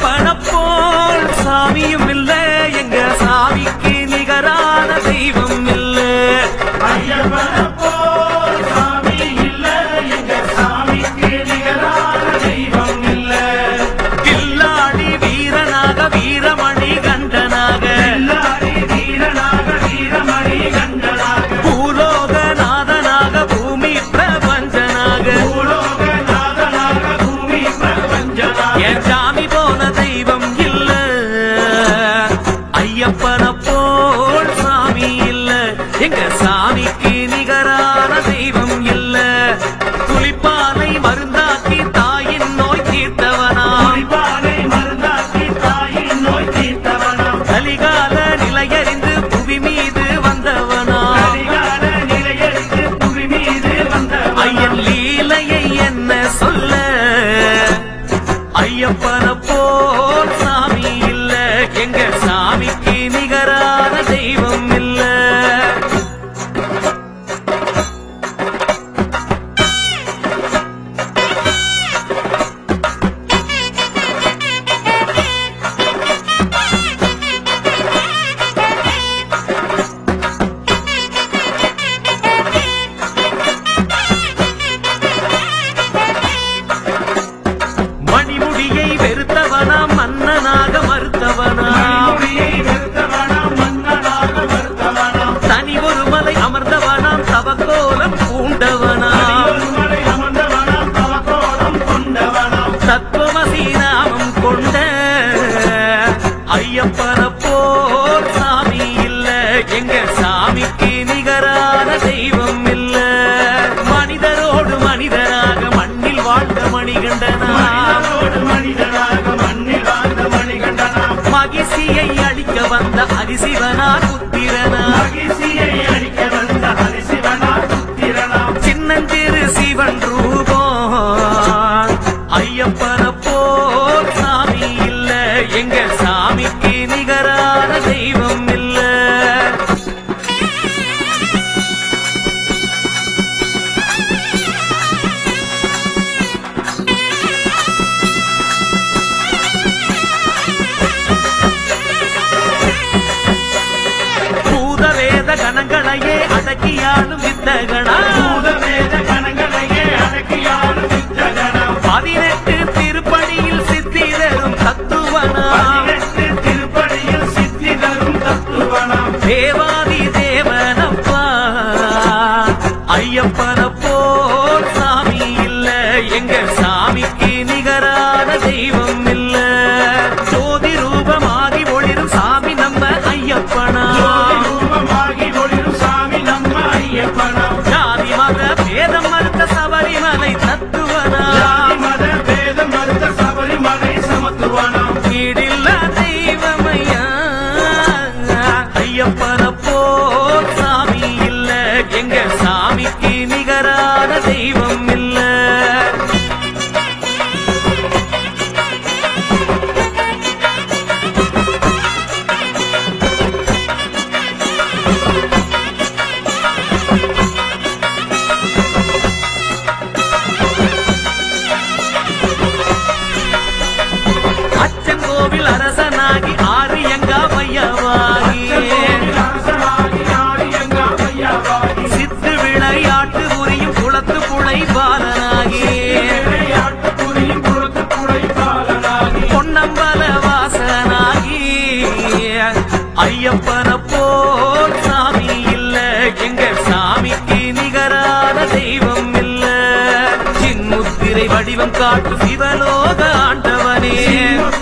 ஐயப்பன போல் சாமியும் இல்ல, எங்க சாமிக்கு நிகரான தெய்வம் இல்ல. ஐயப்பன போல் சாமி இல்ல, எங்க சாமிக்கு நிகரான தெய்வம் இல்ல. கில்லாடி வீரனாக வீரமணி கண்டனாக, கில்லாடி வீரனாக வீரமணி கண்டனாக, பூலோகநாதனாக பூமி பிரபஞ்சனாக, பூலோகநாதனாக பூமி பிரபஞ்சனாக, என் சாமி போன தெய்வம் இல்ல. ஐயப்பன போல் சாமி இல்ல, எங்க சாமிக்கு நிகரான தெய்வம் இல்ல. புலிப்பாலை மருந்தாக்கி தாயின் நோய் தீர்த்தவனா, குறிப்பாலை மருந்தாக்கி தாயின் நோய் தீர்த்தவனா, கலிகால நிலையறிந்து புவி மீது வந்தவனா, கலிகால நிலையறிந்து புவி மீது வந்தவனா, ஐயன் லீலையை என்ன சொல்ல. ஐயப்பன போல் சாமி இல்ல, எங்க சாமிக்கு நிகரான தெய்வம் இல்ல. மணிமுடியை வெறுத்தவனா மன்னனாக மறுத்தவனா, மணிமுடியை வெறுத்தவனா மன்னனாக மறுத்தவனா, தனி ஒரு மலை அமர்ந்தவனாம் தவக்கோலம் பூண்டவனா, ஒருவரை அமர்ந்தவனா தவக்கோலம் கொண்டவனா, தத்துவமசி நாமம் கொண்ட ஐயப்பன போல் சாமி இல்ல, எங்க சாமிக்கு நிகரான தெய்வம் இல்ல. மனிதரோடு மனிதராக மண்ணில் வாழ்ந்த மணிகண்டனா, மனிதனோடு மனிதனாக மண்ணில் வாழ்ந்த மணிகண்டனா, மகிழ்ச்சியை அளிக்க வந்த அரிசிவனா புத்திரனா, மகிழ்ச்சியை அளிக்க வந்த ஹரிசிவனா புத்திரனா, சின்னஞ்சிறு சிவன் ரூபம். ஐயப்பன போல் சாமி இல்ல, எங்க சாமிக்கு நிகரான தெய்வம் இல்ல. பூதவேத கணங்களையே அடக்கியாடும் வித்தகனா, பூதவேத கணங்களையே அடக்கியாடும் வித்தகனா, 18 திருப்படியில் சித்திரரும் தத்துவனா, 18 திருப்படியில் சித்தி தரும் தத்துவனா, தேவாதி தேவனப்பா. ஐயப்பன போல் சாமி இல்ல, எங்க சாமிக்கு நிகரான தெய்வம் இல்ல. ஜோதி ரூபமாகி ஒளிரும் சாமி நம்ம ஐயப்பனா, ஜோதி ரூபமாகி ஒளிரும் சாமி நம்ம ஐயப்பனா, ஜாதி மத பேதம் மறுத்த சபரிமலை தத்துவனா, ஜாதி மத பேதம் மறுத்த சபரிமலை சமத்துவனா, வீடில்ல தெய்வமையா. ஐயப்பன போல் சாமி இல்ல, எங்க சாமிக்கு நிகரான தெய்வம் இல்ல. அச்சங்கோவில் அரசனாகி ஆரியங்கா மையவாகி, அரசனாகி ஆரியங்கா மையவாகி, சித்து விளையாட்டு புரியும் குளத்து புழை பாலனாகி, விளையாட்டு புரியும் குளத்து புழை பாலனாகி, பொன்னம்பல வாசனாகி. ஐயப்பன போல் சாமி இல்ல, எங்க சாமிக்கு நிகரான தெய்வம் இல்ல. சின்முத்திரை வடிவம் காட்டு சிவலோக ஆண்டவனே,